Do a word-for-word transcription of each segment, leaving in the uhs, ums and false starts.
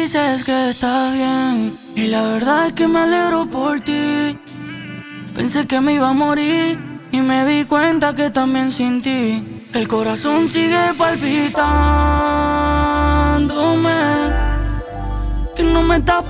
Dices que estás bien y la verdad es que me alegro por ti. Pensé que me iba a morir y me di cuenta que también sin ti el corazón sigue palpitándome. Que no me estás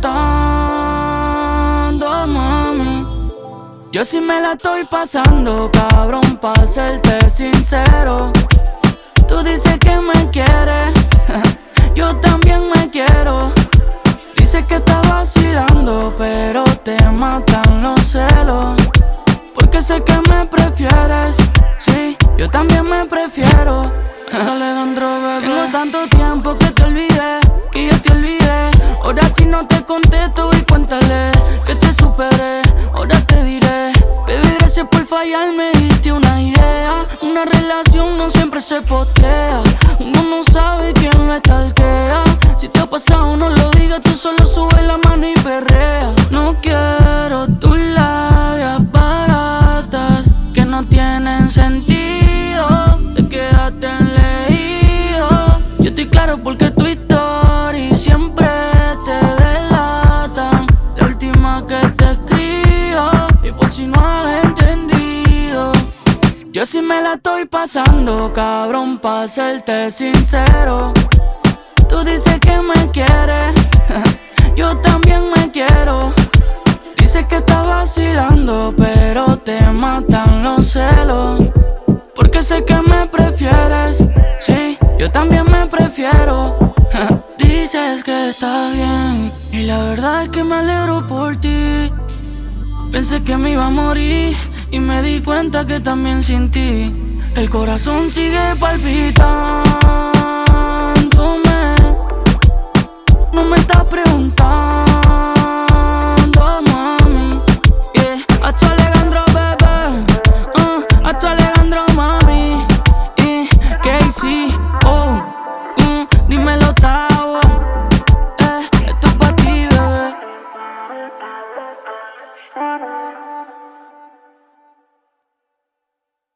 preguntando, mami. Yo sí me la estoy pasando, cabrón, pa' serte sincero. Tú dices que me quieres, yo también me quiero. Dices que estás vacilando, pero te matan los celos. Porque sé que me prefieres, sí, yo también me prefiero. Alejandro, bebé. Tengo tanto tiempo que te olvidé, que yo te olvidé. Ahora si no te contesto, y cuéntale que te superé. Ahora te diré, baby, gracias por fallar, me diste una idea. Una relación no siempre se postea. Uno no sabe quién lo stalkea. Si te ha pasado no lo digas, tú solo sube la mano y perrea. No quiero tus labias baratas que no tienen sentido. Te quedaste en leído. Yo estoy claro porque tu historia siempre te delatan. La última que te escribo, y por si no has entendido, yo sí me la estoy pasando, cabrón, pa' serte sincero. Tú dices que me quieres, yo también me quiero. Dices que estás vacilando, pero te matan los celos. Porque sé que me prefieres, sí, yo también me prefiero. Dices que estás bien y la verdad es que me alegro por ti. Pensé que me iba a morir y me di cuenta que también sin ti el corazón sigue palpitando.